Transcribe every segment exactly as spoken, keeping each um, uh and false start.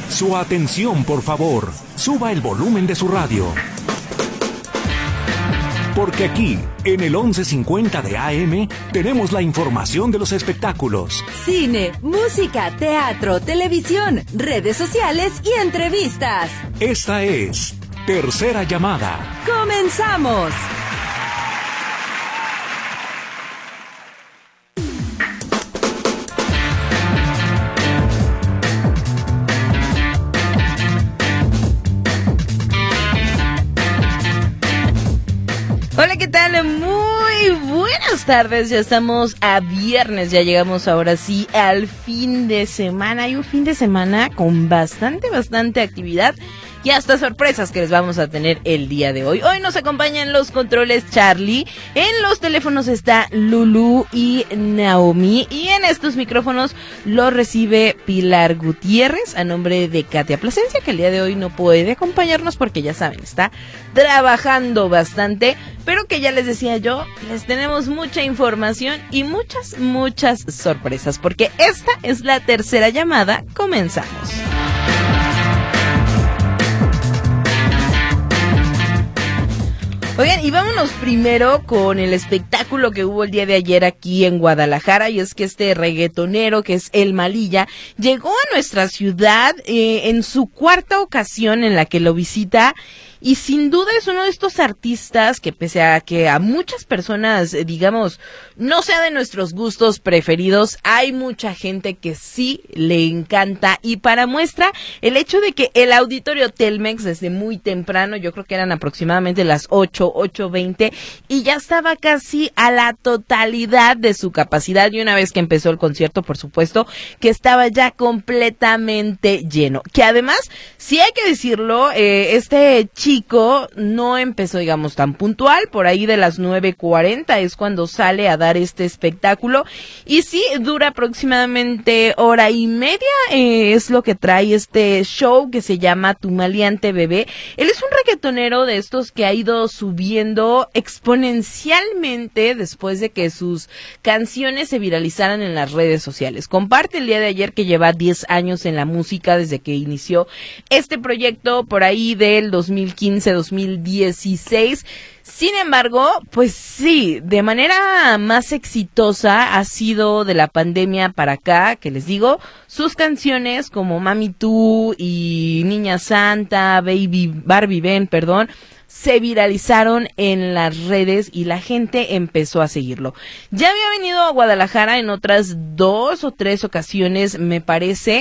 Su atención, por favor. Suba el volumen de su radio. Porque aquí, en el once cincuenta de A M, tenemos la información de los espectáculos. Cine, música, teatro, televisión, redes sociales y entrevistas. Esta es Tercera Llamada. ¡Comenzamos! Hola, ¿qué tal? Muy buenas tardes, ya estamos a viernes, ya llegamos ahora sí al fin de semana, y un fin de semana con bastante, bastante actividad y hasta sorpresas que les vamos a tener el día de hoy. Hoy nos acompañan los controles Charlie, en los teléfonos está Lulu y Naomi, y en estos micrófonos los recibe Pilar Gutiérrez a nombre de Katia Plasencia, que el día de hoy no puede acompañarnos porque ya saben, está trabajando bastante, pero que ya les decía yo, les tenemos mucha información y muchas, muchas sorpresas, porque esta es la tercera llamada. Comenzamos. Oigan, y vámonos primero con el espectáculo que hubo el día de ayer aquí en Guadalajara, y es que este reggaetonero que es El Malilla llegó a nuestra ciudad eh, en su cuarta ocasión en la que lo visita. Y sin duda es uno de estos artistas que, pese a que a muchas personas, digamos, no sea de nuestros gustos preferidos, hay mucha gente que sí le encanta. Y para muestra, el hecho de que el auditorio Telmex desde muy temprano, yo creo que eran aproximadamente las ocho, ocho veinte, y ya estaba casi a la totalidad de su capacidad. Y una vez que empezó el concierto, por supuesto, que estaba ya completamente lleno. Que además, sí hay que decirlo, eh, este chico Chico no empezó, digamos, tan puntual, por ahí de las nueve cuarenta es cuando sale a dar este espectáculo, y sí, dura aproximadamente hora y media, eh, es lo que trae este show que se llama Tu Maleante Bebé. Él es un reggaetonero de estos que ha ido subiendo exponencialmente después de que sus canciones se viralizaran en las redes sociales. Comparte el día de ayer que lleva diez años en la música desde que inició este proyecto por ahí del dos mil quince, dos mil dieciséis. Sin embargo, pues sí, de manera más exitosa ha sido de la pandemia para acá, que les digo, sus canciones como Mami Tú y Niña Santa, Baby, Barbie Ben, perdón, se viralizaron en las redes y la gente empezó a seguirlo. Ya había venido a Guadalajara en otras dos o tres ocasiones, me parece,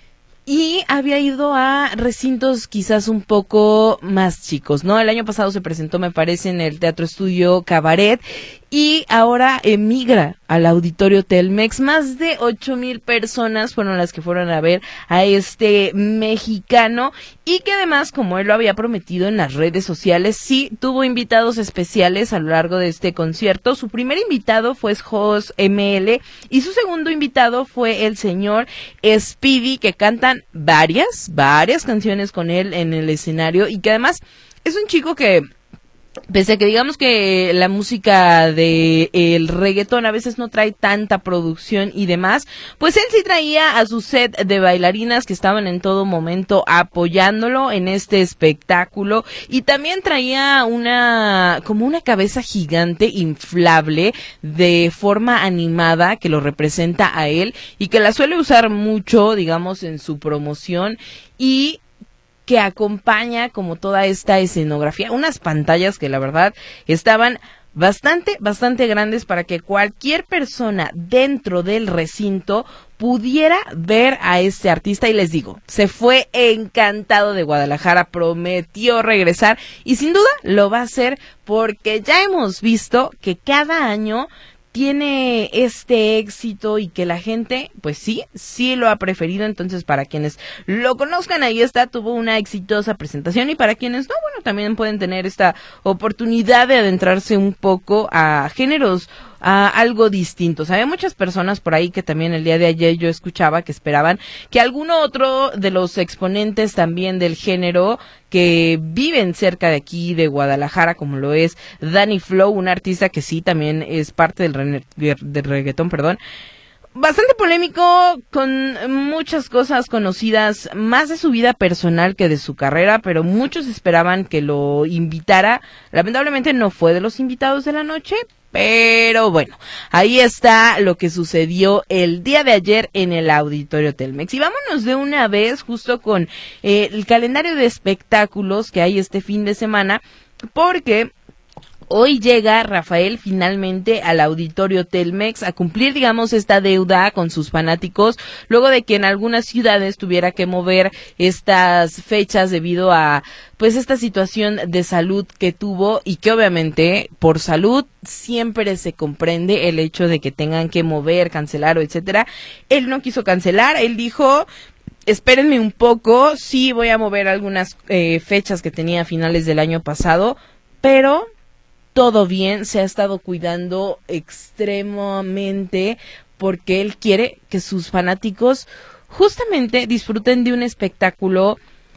y había ido a recintos quizás un poco más chicos, ¿no? El año pasado se presentó, me parece, en el Teatro Estudio Cabaret, y ahora emigra al auditorio Telmex. Más de ocho mil personas fueron las que fueron a ver a este mexicano, y que además, como él lo había prometido en las redes sociales, sí tuvo invitados especiales a lo largo de este concierto. Su primer invitado fue Jos M L y su segundo invitado fue el señor Speedy, que cantan varias, varias canciones con él en el escenario, y que además es un chico que, pese a que digamos que la música de el reggaetón a veces no trae tanta producción y demás, pues él sí traía a su set de bailarinas que estaban en todo momento apoyándolo en este espectáculo, y también traía una, como una cabeza gigante inflable de forma animada que lo representa a él y que la suele usar mucho, digamos, en su promoción, y que acompaña como toda esta escenografía, unas pantallas que la verdad estaban bastante, bastante grandes para que cualquier persona dentro del recinto pudiera ver a este artista. Y les digo, se fue encantado de Guadalajara, prometió regresar y sin duda lo va a hacer, porque ya hemos visto que cada año tiene este éxito y que la gente, pues sí, sí lo ha preferido. Entonces, para quienes lo conozcan, ahí está, tuvo una exitosa presentación, y para quienes no, bueno, también pueden tener esta oportunidad de adentrarse un poco a géneros a algo distintos. Había muchas personas por ahí que también el día de ayer yo escuchaba que esperaban que alguno otro de los exponentes también del género que viven cerca de aquí de Guadalajara, como lo es Danny Flow, un artista que sí también es parte del, re- del reggaetón, perdón, bastante polémico, con muchas cosas conocidas, más de su vida personal que de su carrera, pero muchos esperaban que lo invitara. Lamentablemente no fue de los invitados de la noche, pero bueno, ahí está lo que sucedió el día de ayer en el Auditorio Telmex. Y vámonos de una vez justo con eh, el calendario de espectáculos que hay este fin de semana, porque hoy llega Rafael finalmente al Auditorio Telmex a cumplir, digamos, esta deuda con sus fanáticos, luego de que en algunas ciudades tuviera que mover estas fechas debido a, pues, esta situación de salud que tuvo, y que obviamente por salud siempre se comprende el hecho de que tengan que mover, cancelar o etcétera. Él no quiso cancelar, él dijo: espérenme un poco, sí voy a mover algunas eh, fechas que tenía a finales del año pasado, pero todo bien, se ha estado cuidando extremadamente porque él quiere que sus fanáticos justamente disfruten de un espectáculo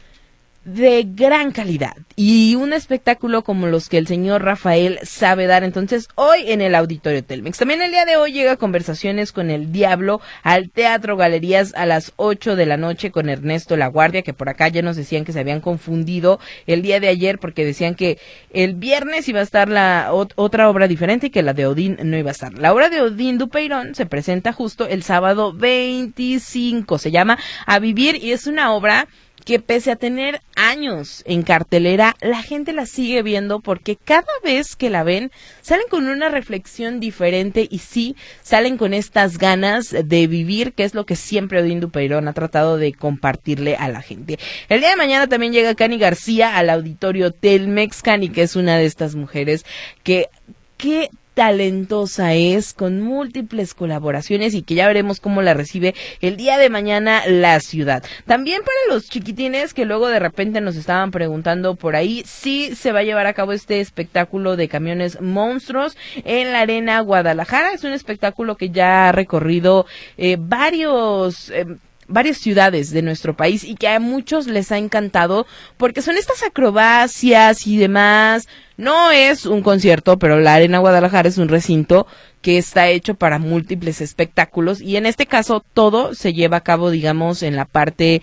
de gran calidad y un espectáculo como los que el señor Rafael sabe dar. Entonces, hoy en el Auditorio Telmex. También el día de hoy llega Conversaciones con el Diablo al Teatro Galerías a las ocho de la noche con Ernesto La Guardia, que por acá ya nos decían que se habían confundido el día de ayer porque decían que el viernes iba a estar la ot- otra obra diferente y que la de Odín no iba a estar. La obra de Odín Dupeirón se presenta justo el sábado veinticinco, se llama A Vivir, y es una obra que pese a tener años en cartelera, la gente la sigue viendo porque cada vez que la ven salen con una reflexión diferente y sí, salen con estas ganas de vivir, que es lo que siempre Odín Dupeirón ha tratado de compartirle a la gente. El día de mañana también llega Cani García al Auditorio Telmex. Cani, que es una de estas mujeres que... que talentosa es, con múltiples colaboraciones, y que ya veremos cómo la recibe el día de mañana la ciudad. También para los chiquitines que luego de repente nos estaban preguntando por ahí, sí se va a llevar a cabo este espectáculo de camiones monstruos en la Arena Guadalajara. Es un espectáculo que ya ha recorrido eh, varios... Eh, varias ciudades de nuestro país y que a muchos les ha encantado porque son estas acrobacias y demás. No es un concierto, pero la Arena Guadalajara es un recinto que está hecho para múltiples espectáculos, y en este caso todo se lleva a cabo, digamos, en la parte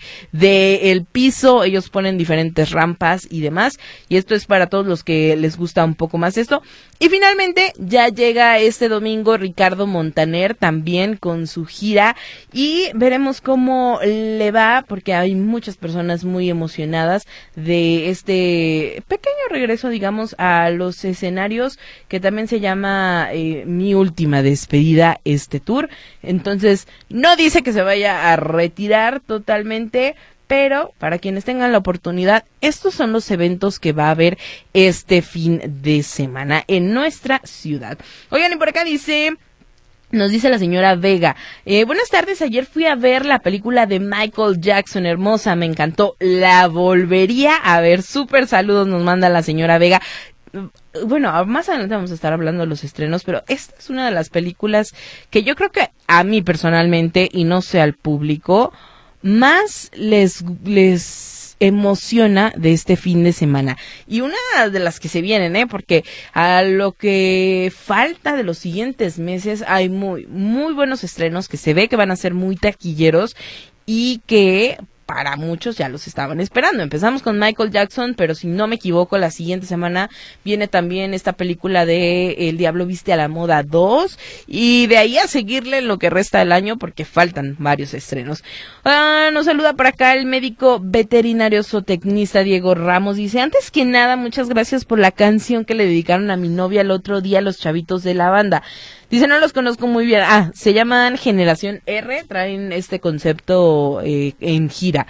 del piso. Ellos ponen diferentes rampas y demás, y esto es para todos los que les gusta un poco más esto. Y finalmente ya llega este domingo Ricardo Montaner también con su gira, y veremos cómo le va, porque hay muchas personas muy emocionadas de este pequeño regreso, digamos, a los escenarios, que también se llama eh, Mi Última Despedida, este tour. Entonces, no dice que se vaya a retirar totalmente, pero para quienes tengan la oportunidad, estos son los eventos que va a haber este fin de semana en nuestra ciudad. Oigan, y por acá dice... Nos dice la señora Vega, eh, buenas tardes, ayer fui a ver la película de Michael Jackson, hermosa, me encantó, la volvería a ver. Súper saludos nos manda la señora Vega. Bueno, más adelante vamos a estar hablando de los estrenos, pero esta es una de las películas que yo creo que a mí personalmente, y no sé al público, más les les emociona de este fin de semana, y una de las que se vienen, eh, porque a lo que falta de los siguientes meses hay muy muy buenos estrenos que se ve que van a ser muy taquilleros y que para muchos ya los estaban esperando. Empezamos con Michael Jackson, pero si no me equivoco, la siguiente semana viene también esta película de El Diablo Viste a la Moda dos, y de ahí a seguirle en lo que resta del año, porque faltan varios estrenos. Ah, nos saluda por acá el médico veterinario zootecnista Diego Ramos, dice, antes que nada, muchas gracias por la canción que le dedicaron a mi novia el otro día los chavitos de la banda. Dice, no los conozco muy bien. Ah, se llaman Generación R, traen este concepto eh, en gira.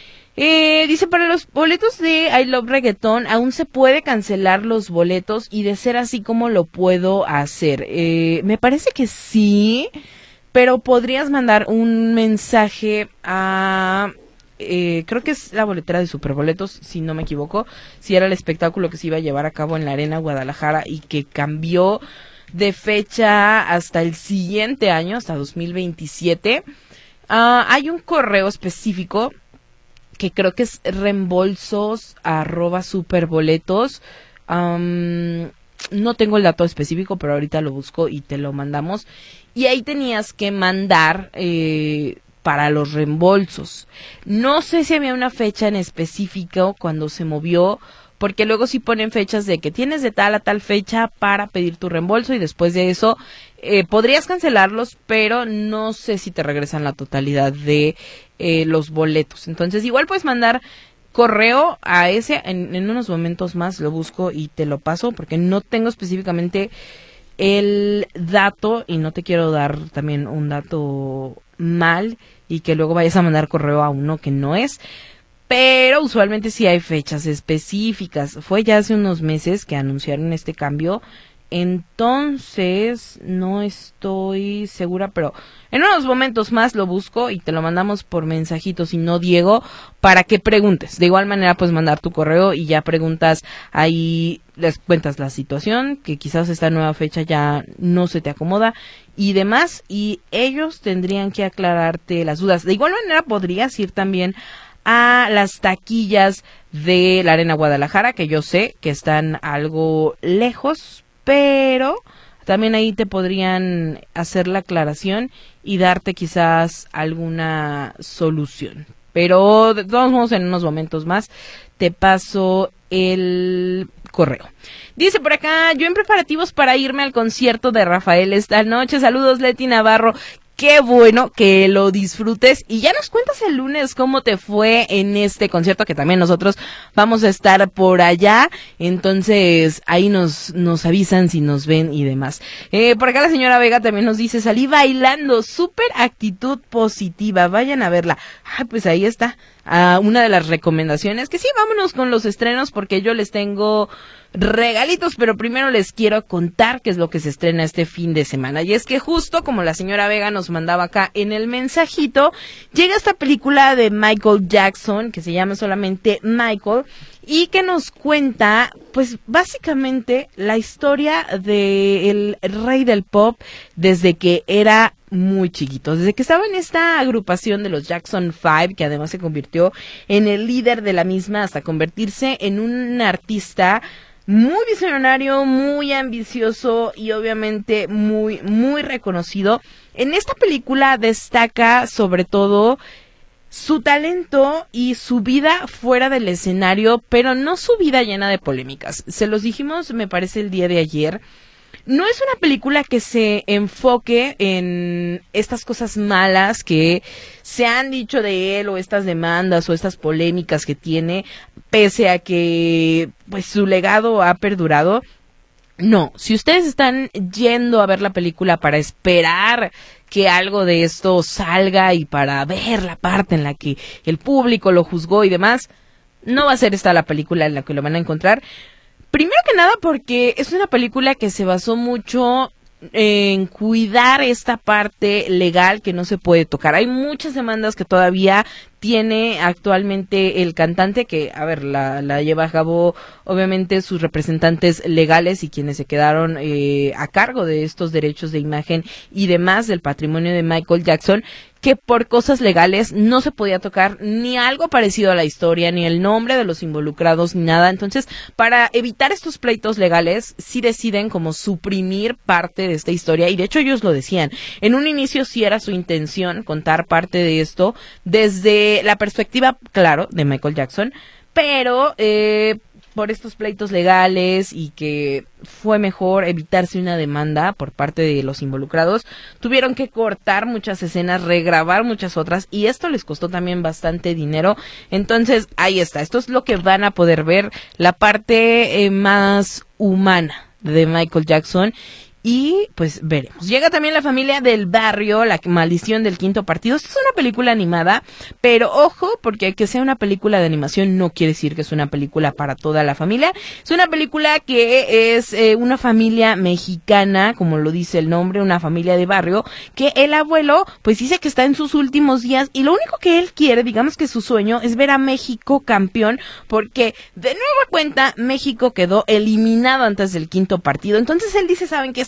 Eh, dice, para los boletos de I Love Reggaeton, aún se puede cancelar los boletos, y de ser así, ¿cómo lo puedo hacer? Eh, me parece que sí, pero podrías mandar un mensaje a... Eh, creo que es la boletera de Superboletos, si no me equivoco, si era el espectáculo que se iba a llevar a cabo en la Arena Guadalajara y que cambió de fecha hasta el siguiente año, hasta dos mil veintisiete. Uh, hay un correo específico que creo que es reembolsos arroba superboletos. Um, no tengo el dato específico, pero ahorita lo busco y te lo mandamos. y ahí tenías que mandar eh, para los reembolsos. No sé si había una fecha en específico cuando se movió, porque luego sí ponen fechas de que tienes de tal a tal fecha para pedir tu reembolso y después de eso eh, podrías cancelarlos, pero no sé si te regresan la totalidad de eh, los boletos. Entonces igual puedes mandar correo a ese, en, en unos momentos más lo busco y te lo paso porque no tengo específicamente el dato y no te quiero dar también un dato mal y que luego vayas a mandar correo a uno que no es. Pero usualmente sí hay fechas específicas. Fue ya hace unos meses que anunciaron este cambio. Entonces, no estoy segura, pero en unos momentos más lo busco y te lo mandamos por mensajito, si no, Diego, para que preguntes. De igual manera, puedes mandar tu correo y ya preguntas ahí, les cuentas la situación, que quizás esta nueva fecha ya no se te acomoda y demás, y ellos tendrían que aclararte las dudas. De igual manera, podrías ir también a las taquillas de la Arena Guadalajara, que yo sé que están algo lejos, pero también ahí te podrían hacer la aclaración y darte quizás alguna solución. Pero de todos modos, en unos momentos más te paso el correo. Dice por acá, yo en preparativos para irme al concierto de Rafael esta noche. Saludos, Leti Navarro. Qué bueno que lo disfrutes y ya nos cuentas el lunes cómo te fue en este concierto, que también nosotros vamos a estar por allá, entonces ahí nos nos avisan si nos ven y demás. Eh, por acá la señora Vega también nos dice, salí bailando, súper actitud positiva, vayan a verla. Ah, pues ahí está, ah, una de las recomendaciones, que sí, vámonos con los estrenos porque yo les tengo regalitos, pero primero les quiero contar qué es lo que se estrena este fin de semana. Y es que justo como la señora Vega nos mandaba acá en el mensajito, llega esta película de Michael Jackson que se llama solamente Michael y que nos cuenta, pues básicamente la historia del rey del pop desde que era muy chiquito, desde que estaba en esta agrupación de los Jackson Five, que además se convirtió en el líder de la misma hasta convertirse en un artista muy visionario, muy ambicioso y obviamente muy, muy reconocido. En esta película destaca sobre todo su talento y su vida fuera del escenario, pero no su vida llena de polémicas. Se los dijimos, me parece, el día de ayer. No es una película que se enfoque en estas cosas malas que se han dicho de él o estas demandas o estas polémicas que tiene, pese a que pues su legado ha perdurado. No, si ustedes están yendo a ver la película para esperar que algo de esto salga y para ver la parte en la que el público lo juzgó y demás, no va a ser esta la película en la que lo van a encontrar. Primero que nada porque es una película que se basó mucho en cuidar esta parte legal que no se puede tocar. Hay muchas demandas que todavía tiene actualmente el cantante, que, a ver, la, la lleva a cabo obviamente sus representantes legales y quienes se quedaron eh, a cargo de estos derechos de imagen y demás del patrimonio de Michael Jackson, que por cosas legales no se podía tocar ni algo parecido a la historia, ni el nombre de los involucrados, ni nada. Entonces, para evitar estos pleitos legales, sí deciden como suprimir parte de esta historia, y de hecho ellos lo decían. En un inicio sí era su intención contar parte de esto desde la perspectiva, claro, de Michael Jackson, pero eh, por estos pleitos legales y que fue mejor evitarse una demanda por parte de los involucrados, tuvieron que cortar muchas escenas, regrabar muchas otras, y esto les costó también bastante dinero. Entonces, ahí está, esto es lo que van a poder ver, la parte eh, más humana de Michael Jackson. Y pues veremos. Llega también La familia del barrio, La maldición del quinto partido. Esta es una película animada, pero ojo, porque que sea una película de animación no quiere decir que es una película para toda la familia. Es una película que es eh, una familia mexicana, como lo dice el nombre, una familia de barrio, que el abuelo pues dice que está en sus últimos días y lo único que él quiere, digamos que su sueño, es ver a México campeón, porque de nueva cuenta México quedó eliminado antes del quinto partido. Entonces él dice, ¿saben qué? Esto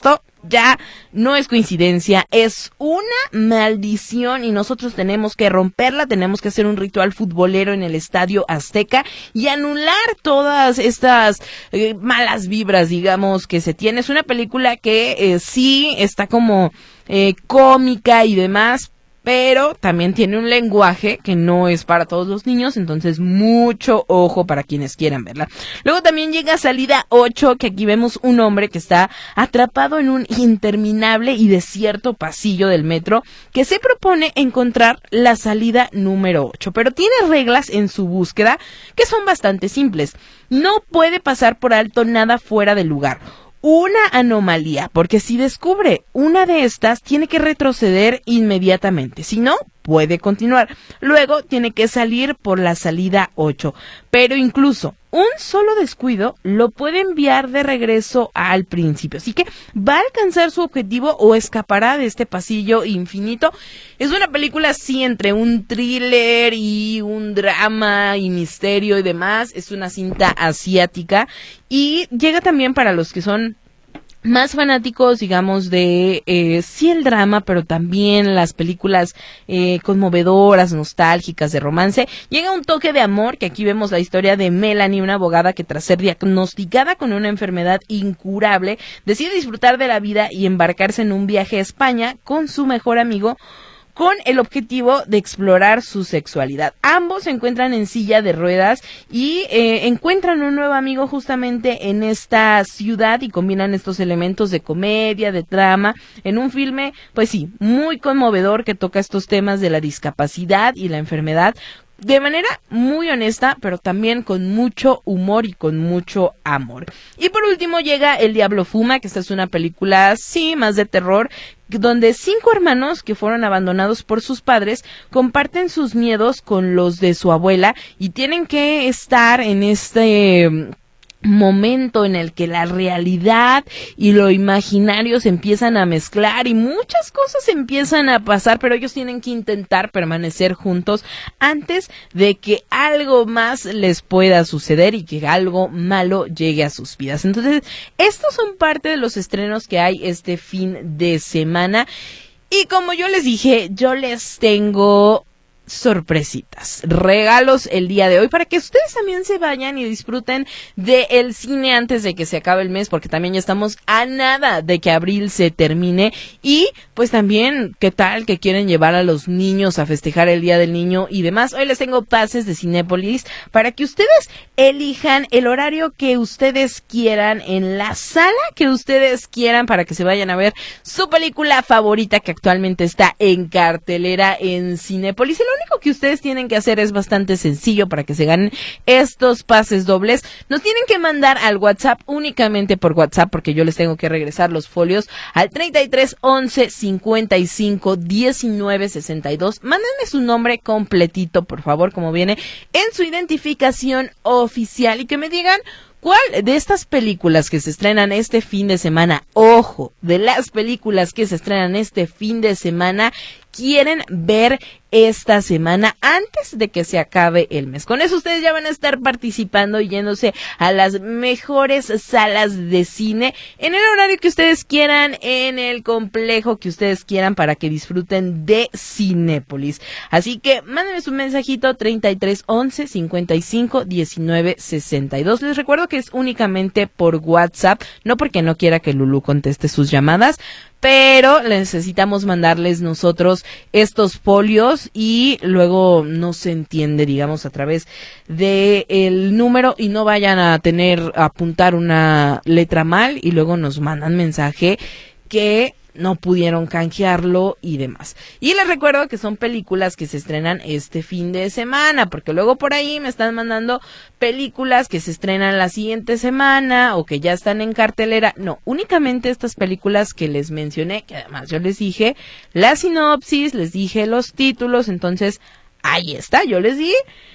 esto ya no es coincidencia, es una maldición y nosotros tenemos que romperla, tenemos que hacer un ritual futbolero en el Estadio Azteca y anular todas estas eh, malas vibras, digamos, que se tiene. Es una película que eh, sí está como eh, cómica y demás, pero también tiene un lenguaje que no es para todos los niños, entonces mucho ojo para quienes quieran verla. Luego también llega Salida ocho, que aquí vemos un hombre que está atrapado en un interminable y desierto pasillo del metro, que se propone encontrar la salida número ocho, pero tiene reglas en su búsqueda que son bastante simples. No puede pasar por alto nada fuera de lugar. Una anomalía, porque si descubre una de estas, tiene que retroceder inmediatamente, si no, puede continuar. Luego tiene que salir por la salida ocho, pero incluso un solo descuido lo puede enviar de regreso al principio, así que va a alcanzar su objetivo o escapará de este pasillo infinito. Es una película así entre un thriller y un drama y misterio y demás. Es una cinta asiática y llega también para los que son más fanáticos, digamos, de eh, sí el drama, pero también las películas eh, conmovedoras, nostálgicas, de romance. Llega un toque de amor, que aquí vemos la historia de Melanie, una abogada que tras ser diagnosticada con una enfermedad incurable, decide disfrutar de la vida y embarcarse en un viaje a España con su mejor amigo, con el objetivo de explorar su sexualidad. Ambos se encuentran en silla de ruedas y eh, encuentran un nuevo amigo justamente en esta ciudad y combinan estos elementos de comedia, de drama, en un filme, pues sí, muy conmovedor que toca estos temas de la discapacidad y la enfermedad, de manera muy honesta, pero también con mucho humor y con mucho amor. Y por último llega El Diablo Fuma, que esta es una película, sí, más de terror, donde cinco hermanos que fueron abandonados por sus padres comparten sus miedos con los de su abuela y tienen que estar en este momento en el que la realidad y lo imaginario se empiezan a mezclar y muchas cosas empiezan a pasar, pero ellos tienen que intentar permanecer juntos antes de que algo más les pueda suceder y que algo malo llegue a sus vidas. Entonces, estos son parte de los estrenos que hay este fin de semana y como yo les dije, yo les tengo sorpresitas, regalos el día de hoy para que ustedes también se vayan y disfruten del cine antes de que se acabe el mes, porque también ya estamos a nada de que abril se termine. Y pues también, ¿qué tal que quieren llevar a los niños a festejar el Día del Niño y demás? Hoy les tengo pases de Cinépolis para que ustedes elijan el horario que ustedes quieran en la sala que ustedes quieran para que se vayan a ver su película favorita que actualmente está en cartelera en Cinépolis. Y lo único que ustedes tienen que hacer es bastante sencillo para que se ganen estos pases dobles. Nos tienen que mandar al WhatsApp, únicamente por WhatsApp, porque yo les tengo que regresar los folios, al treinta y tres once cincuenta y cinco diecinueve sesenta y dos. Mándenme su nombre completito, por favor, como viene en su identificación oficial, y que me digan ¿cuál de estas películas que se estrenan este fin de semana, ojo, de las películas que se estrenan este fin de semana, quieren ver esta semana antes de que se acabe el mes? Con eso ustedes ya van a estar participando y yéndose a las mejores salas de cine en el horario que ustedes quieran, en el complejo que ustedes quieran, para que disfruten de Cinépolis. Así que mándenme su mensajito treinta y tres once cincuenta y cinco diecinueve sesenta y dos. Les recuerdo que es únicamente por WhatsApp, no porque no quiera que Lulú conteste sus llamadas, pero necesitamos mandarles nosotros estos folios y luego no se entiende, digamos, a través de el número, y no vayan a tener a apuntar una letra mal y luego nos mandan mensaje que no pudieron canjearlo y demás. Y les recuerdo que son películas que se estrenan este fin de semana, porque luego por ahí me están mandando películas que se estrenan la siguiente semana o que ya están en cartelera. No, únicamente estas películas que les mencioné, que además yo les dije la sinopsis, les dije los títulos, entonces ahí está, yo les di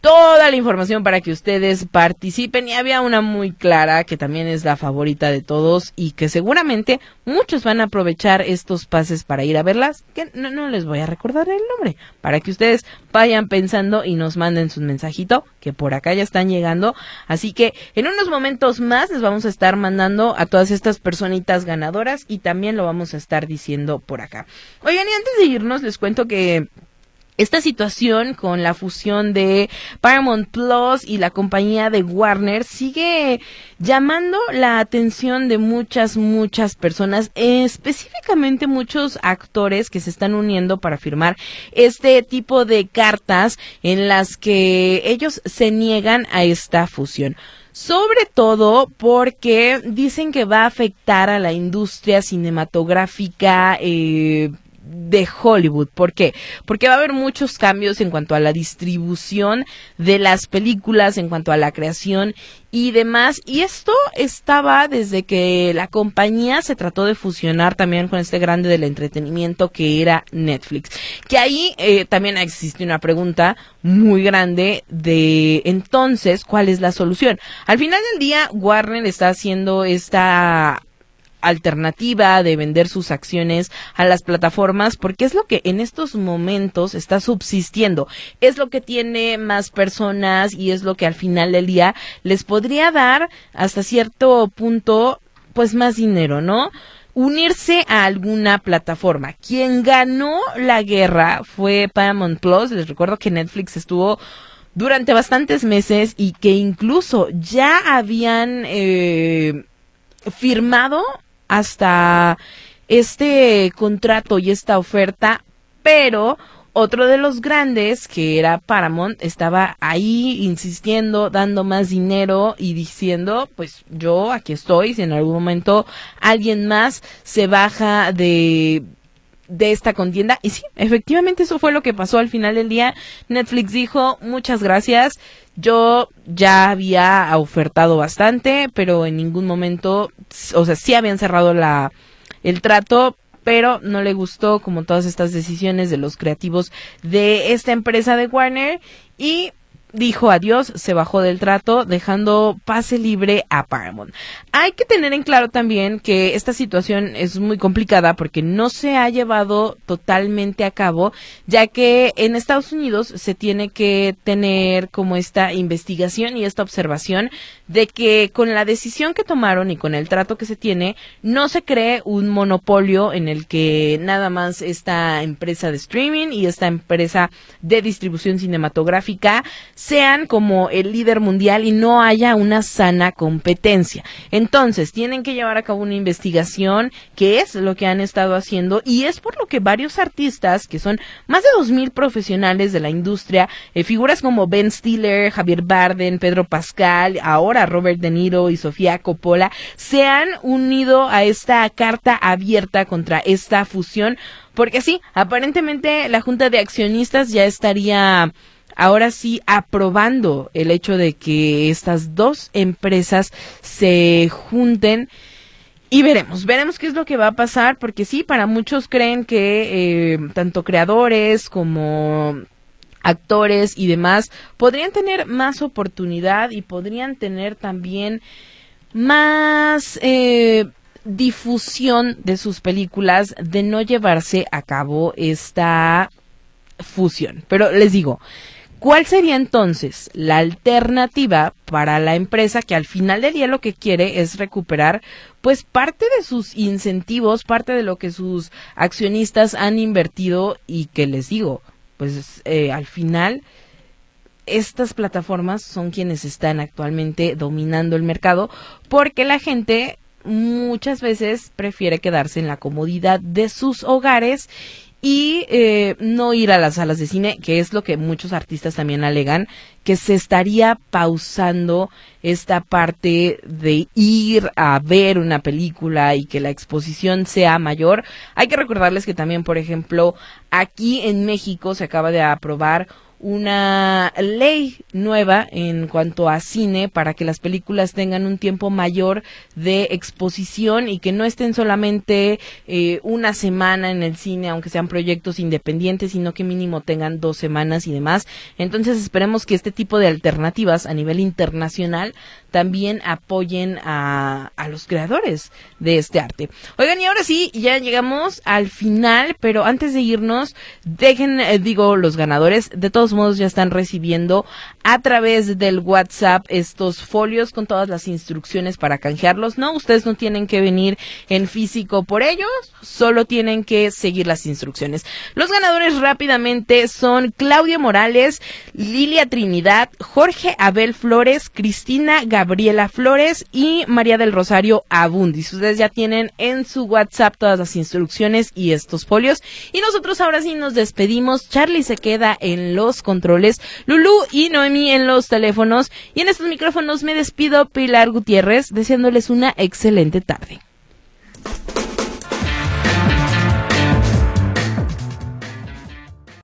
toda la información para que ustedes participen, y había una muy clara que también es la favorita de todos y que seguramente muchos van a aprovechar estos pases para ir a verlas, que no, no les voy a recordar el nombre, para que ustedes vayan pensando y nos manden su mensajito, que por acá ya están llegando, así que en unos momentos más les vamos a estar mandando a todas estas personitas ganadoras y también lo vamos a estar diciendo por acá. Oigan, y antes de irnos les cuento que esta situación con la fusión de Paramount Plus y la compañía de Warner sigue llamando la atención de muchas, muchas personas, específicamente muchos actores que se están uniendo para firmar este tipo de cartas en las que ellos se niegan a esta fusión. Sobre todo porque dicen que va a afectar a la industria cinematográfica eh, de Hollywood. ¿Por qué? Porque va a haber muchos cambios en cuanto a la distribución de las películas, en cuanto a la creación y demás, y esto estaba desde que la compañía se trató de fusionar también con este grande del entretenimiento que era Netflix, que ahí eh, también existe una pregunta muy grande de entonces, ¿cuál es la solución? Al final del día, Warner está haciendo esta alternativa de vender sus acciones a las plataformas porque es lo que en estos momentos está subsistiendo, es lo que tiene más personas y es lo que al final del día les podría dar hasta cierto punto pues más dinero, ¿no? Unirse a alguna plataforma. Quien ganó la guerra fue Paramount Plus. Les recuerdo que Netflix estuvo durante bastantes meses y que incluso ya habían eh, firmado hasta este contrato y esta oferta, pero otro de los grandes, que era Paramount, estaba ahí insistiendo, dando más dinero y diciendo, pues yo aquí estoy, si en algún momento alguien más se baja de de esta contienda. Y sí, efectivamente eso fue lo que pasó al final del día. Netflix dijo, muchas gracias, yo ya había ofertado bastante, pero en ningún momento, o sea, sí habían cerrado la el trato, pero no le gustó como todas estas decisiones de los creativos de esta empresa de Warner y dijo adiós, se bajó del trato, dejando pase libre a Paramount. Hay que tener en claro también que esta situación es muy complicada porque no se ha llevado totalmente a cabo, ya que en Estados Unidos se tiene que tener como esta investigación y esta observación de que con la decisión que tomaron y con el trato que se tiene, no se cree un monopolio en el que nada más esta empresa de streaming y esta empresa de distribución cinematográfica sean como el líder mundial y no haya una sana competencia. Entonces, tienen que llevar a cabo una investigación, que es lo que han estado haciendo, y es por lo que varios artistas, que son más de dos mil profesionales de la industria, eh, figuras como Ben Stiller, Javier Bardem, Pedro Pascal, ahora Robert De Niro y Sofía Coppola, se han unido a esta carta abierta contra esta fusión, porque sí, aparentemente la Junta de Accionistas ya estaría ahora sí aprobando el hecho de que estas dos empresas se junten y veremos, veremos qué es lo que va a pasar, porque sí, para muchos creen que eh, tanto creadores como actores y demás podrían tener más oportunidad y podrían tener también más eh, difusión de sus películas de no llevarse a cabo esta fusión. Pero les digo, ¿cuál sería entonces la alternativa para la empresa que al final del día lo que quiere es recuperar pues parte de sus incentivos, parte de lo que sus accionistas han invertido y que les digo, pues eh, al final estas plataformas son quienes están actualmente dominando el mercado porque la gente muchas veces prefiere quedarse en la comodidad de sus hogares y eh, no ir a las salas de cine, que es lo que muchos artistas también alegan, que se estaría pausando esta parte de ir a ver una película y que la exposición sea mayor. Hay que recordarles que también, por ejemplo, aquí en México se acaba de aprobar una ley nueva en cuanto a cine para que las películas tengan un tiempo mayor de exposición y que no estén solamente eh, una semana en el cine, aunque sean proyectos independientes, sino que mínimo tengan dos semanas y demás. Entonces esperemos que este tipo de alternativas a nivel internacional también apoyen a, a los creadores de este arte. Oigan, y ahora sí, ya llegamos al final, pero antes de irnos, dejen, eh, digo, los ganadores, de todos modos ya están recibiendo a través del WhatsApp estos folios con todas las instrucciones para canjearlos. No, ustedes no tienen que venir en físico por ellos, solo tienen que seguir las instrucciones. Los ganadores rápidamente son Claudia Morales, Lilia Trinidad, Jorge Abel Flores, Cristina Gabriela Flores y María del Rosario Abundis. Ustedes ya tienen en su WhatsApp todas las instrucciones y estos folios. Y nosotros ahora sí nos despedimos. Charlie se queda en los controles, Lulú y Noemí en los teléfonos. Y en estos micrófonos me despido, Pilar Gutiérrez, deseándoles una excelente tarde.